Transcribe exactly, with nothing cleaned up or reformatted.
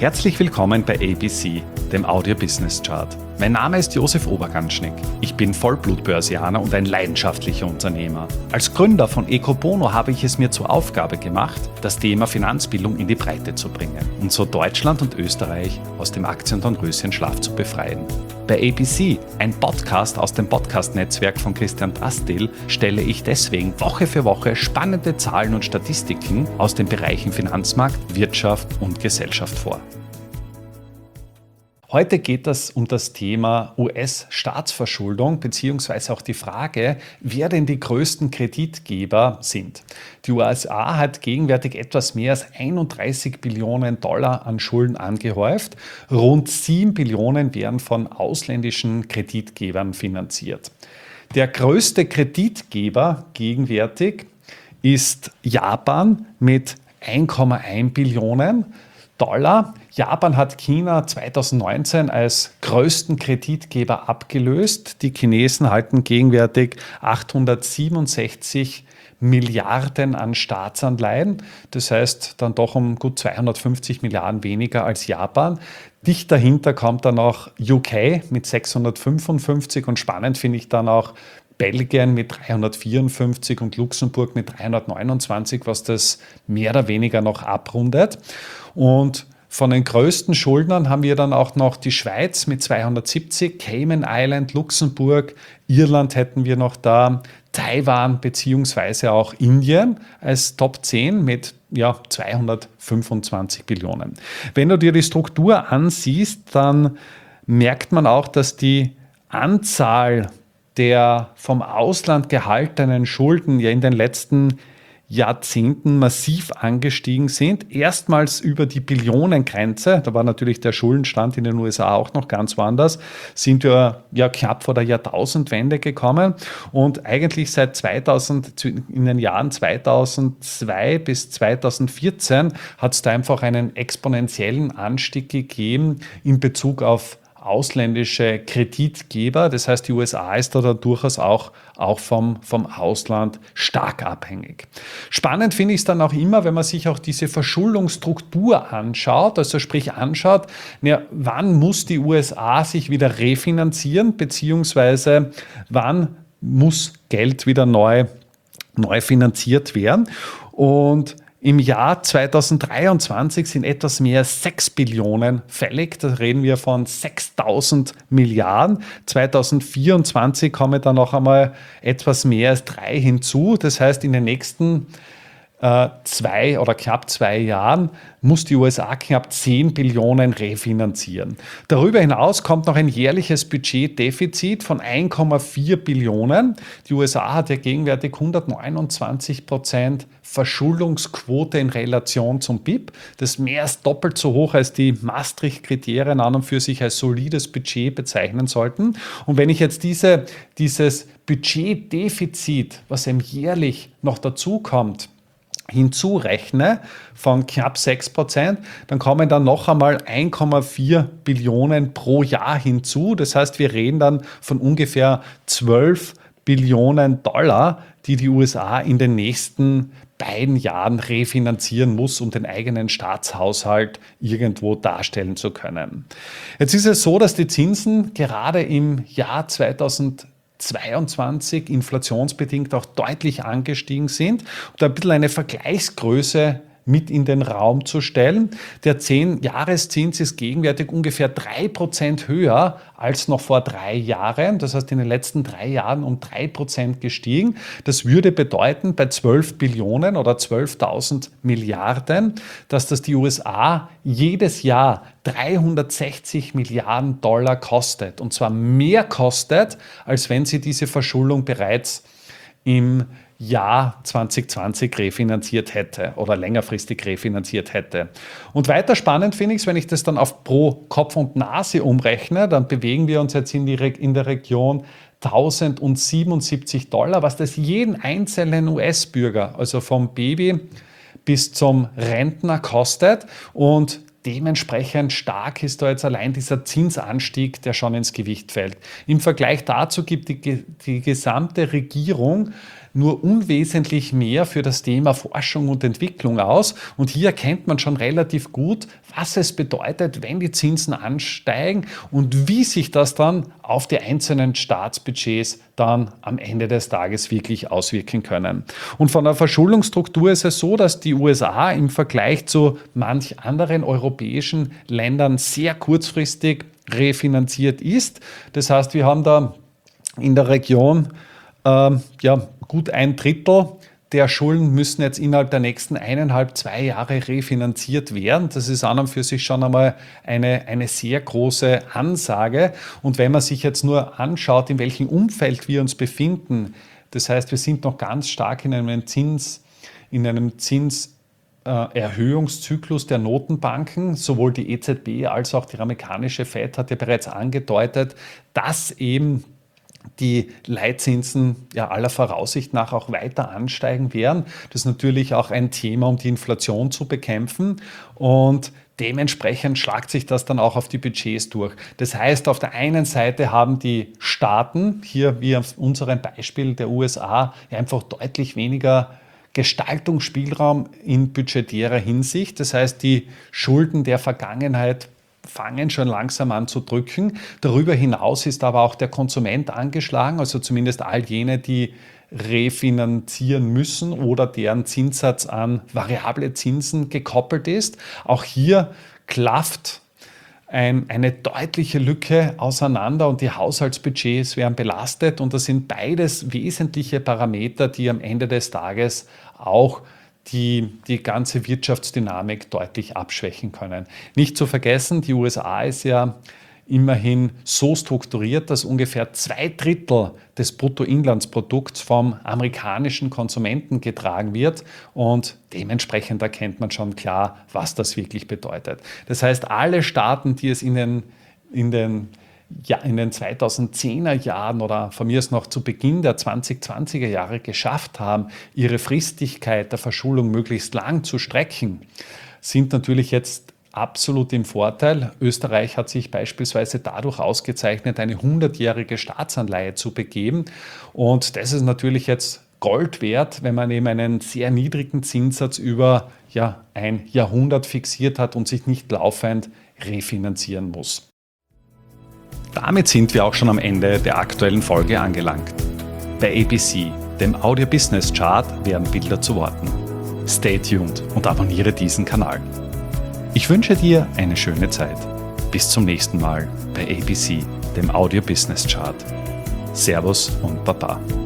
Herzlich willkommen bei A B C, dem Audio Business Chart. Mein Name ist Josef Oberganschnick. Ich bin Vollblut-Börsianer und ein leidenschaftlicher Unternehmer. Als Gründer von Ecobono habe ich es mir zur Aufgabe gemacht, das Thema Finanzbildung in die Breite zu bringen und so Deutschland und Österreich aus dem Aktien- und Röschenschlaf zu befreien. Bei A B C, ein Podcast aus dem Podcast-Netzwerk von Christian Drastil, stelle ich deswegen Woche für Woche spannende Zahlen und Statistiken aus den Bereichen Finanzmarkt, Wirtschaft und Gesellschaft vor. Heute geht es um das Thema U S-Staatsverschuldung beziehungsweise auch die Frage, wer denn die größten Kreditgeber sind. Die U S A hat gegenwärtig etwas mehr als einunddreißig Billionen Dollar an Schulden angehäuft. Rund sieben Billionen werden von ausländischen Kreditgebern finanziert. Der größte Kreditgeber gegenwärtig ist Japan mit ein Komma eins Billionen Dollar. Japan hat China zweitausendneunzehn als größten Kreditgeber abgelöst. Die Chinesen halten gegenwärtig achthundertsiebenundsechzig Milliarden an Staatsanleihen. Das heißt dann doch um gut zweihundertfünfzig Milliarden weniger als Japan. Dicht dahinter kommt dann auch U K mit sechshundertfünfundfünfzig und spannend finde ich dann auch Belgien mit dreihundertvierundfünfzig und Luxemburg mit dreihundertneunundzwanzig, was das mehr oder weniger noch abrundet. Und von den größten Schuldnern haben wir dann auch noch die Schweiz mit zweihundertsiebzig, Cayman Island, Luxemburg, Irland hätten wir noch da, Taiwan beziehungsweise auch Indien als Top zehn mit ja, zweihundertfünfundzwanzig Billionen. Wenn du dir die Struktur ansiehst, dann merkt man auch, dass die Anzahl der vom Ausland gehaltenen Schulden ja in den letzten Jahrzehnten massiv angestiegen sind. Erstmals über die Billionengrenze, da war natürlich der Schuldenstand in den U S A auch noch ganz woanders, sind wir ja knapp vor der Jahrtausendwende gekommen und eigentlich seit zweitausend, in den Jahren zweitausendzwei bis zweitausendvierzehn hat es da einfach einen exponentiellen Anstieg gegeben in Bezug auf ausländische Kreditgeber. Das heißt, die U S A ist da, da durchaus auch, auch vom, vom Ausland stark abhängig. Spannend finde ich es dann auch immer, wenn man sich auch diese Verschuldungsstruktur anschaut, also sprich anschaut, ja, wann muss die U S A sich wieder refinanzieren, beziehungsweise wann muss Geld wieder neu, neu finanziert werden. Und im Jahr zweitausenddreiundzwanzig sind etwas mehr als sechs Billionen fällig. Da reden wir von sechstausend Milliarden. zweitausendvierundzwanzig kommen dann noch einmal etwas mehr als drei hinzu. Das heißt, in den nächsten äh, zwei oder knapp zwei Jahren muss die U S A knapp zehn Billionen refinanzieren. Darüber hinaus kommt noch ein jährliches Budgetdefizit von ein Komma vier Billionen. Die U S A hat ja gegenwärtig hundertneunundzwanzig Prozent Verschuldungsquote in Relation zum B I P. Das ist mehr als doppelt so hoch, als die Maastricht-Kriterien an und für sich als solides Budget bezeichnen sollten. Und wenn ich jetzt diese, dieses Budgetdefizit, was eben jährlich noch dazu kommt, hinzurechne von knapp sechs Prozent, dann kommen dann noch einmal ein Komma vier Billionen pro Jahr hinzu. Das heißt, wir reden dann von ungefähr zwölf Billionen Dollar, die die U S A in den nächsten beiden Jahren refinanzieren muss, um den eigenen Staatshaushalt irgendwo darstellen zu können. Jetzt ist es so, dass die Zinsen gerade im Jahr zweitausendzweiundzwanzig inflationsbedingt auch deutlich angestiegen sind. Um da ein bisschen eine Vergleichsgröße mit in den Raum zu stellen. Der zehn-Jahreszins ist gegenwärtig ungefähr drei Prozent höher als noch vor drei Jahren. Das heißt, in den letzten drei Jahren um drei Prozent gestiegen. Das würde bedeuten, bei zwölf Billionen oder zwölftausend Milliarden, dass das die U S A jedes Jahr dreihundertsechzig Milliarden Dollar kostet. Und zwar mehr kostet, als wenn sie diese Verschuldung bereits im Jahr zwanzig zwanzig refinanziert hätte oder längerfristig refinanziert hätte. Und weiter spannend finde ich es, wenn ich das dann auf pro Kopf und Nase umrechne, dann bewegen wir uns jetzt in, die, in der Region tausendsiebenundsiebzig Dollar, was das jeden einzelnen U S-Bürger, also vom Baby bis zum Rentner kostet. Und dementsprechend stark ist da jetzt allein dieser Zinsanstieg, der schon ins Gewicht fällt. Im Vergleich dazu gibt die, die gesamte Regierung nur unwesentlich mehr für das Thema Forschung und Entwicklung aus. Und hier erkennt man schon relativ gut, was es bedeutet, wenn die Zinsen ansteigen und wie sich das dann auf die einzelnen Staatsbudgets dann am Ende des Tages wirklich auswirken können. Und von der Verschuldungsstruktur ist es so, dass die U S A im Vergleich zu manch anderen europäischen Ländern sehr kurzfristig refinanziert ist. Das heißt, wir haben da in der Region ähm, ja, gut ein Drittel der Schulden müssen jetzt innerhalb der nächsten eineinhalb, zwei Jahre refinanziert werden. Das ist an und für sich schon einmal eine, eine sehr große Ansage. Und wenn man sich jetzt nur anschaut, in welchem Umfeld wir uns befinden, das heißt, wir sind noch ganz stark in einem Zins, in einem Zins Erhöhungszyklus der Notenbanken. Sowohl die E Z B als auch die amerikanische Fed hat ja bereits angedeutet, dass eben die Leitzinsen ja aller Voraussicht nach auch weiter ansteigen werden. Das ist natürlich auch ein Thema, um die Inflation zu bekämpfen, und dementsprechend schlagt sich das dann auch auf die Budgets durch. Das heißt, auf der einen Seite haben die Staaten, hier wie auf unserem Beispiel der U S A, einfach deutlich weniger Gestaltungsspielraum in budgetärer Hinsicht. Das heißt, die Schulden der Vergangenheit fangen schon langsam an zu drücken. Darüber hinaus ist aber auch der Konsument angeschlagen, also zumindest all jene, die refinanzieren müssen oder deren Zinssatz an variable Zinsen gekoppelt ist. Auch hier klafft ein, eine deutliche Lücke auseinander und die Haushaltsbudgets werden belastet, und das sind beides wesentliche Parameter, die am Ende des Tages auch die die ganze Wirtschaftsdynamik deutlich abschwächen können. Nicht zu vergessen, die U S A ist ja immerhin so strukturiert, dass ungefähr zwei Drittel des Bruttoinlandsprodukts vom amerikanischen Konsumenten getragen wird, und dementsprechend erkennt man schon klar, was das wirklich bedeutet. Das heißt, alle Staaten, die es in den, in den Ja, in den zweitausendzehner Jahren oder von mir aus noch zu Beginn der zweitausendzwanziger Jahre geschafft haben, ihre Fristigkeit der Verschuldung möglichst lang zu strecken, sind natürlich jetzt absolut im Vorteil. Österreich hat sich beispielsweise dadurch ausgezeichnet, eine hundertjährige Staatsanleihe zu begeben, und das ist natürlich jetzt Gold wert, wenn man eben einen sehr niedrigen Zinssatz über ja, ein Jahrhundert fixiert hat und sich nicht laufend refinanzieren muss. Damit sind wir auch schon am Ende der aktuellen Folge angelangt. Bei A B C, dem Audio Business Chart, werden Bilder zu Worten. Stay tuned und abonniere diesen Kanal. Ich wünsche dir eine schöne Zeit. Bis zum nächsten Mal bei A B C, dem Audio Business Chart. Servus und Baba.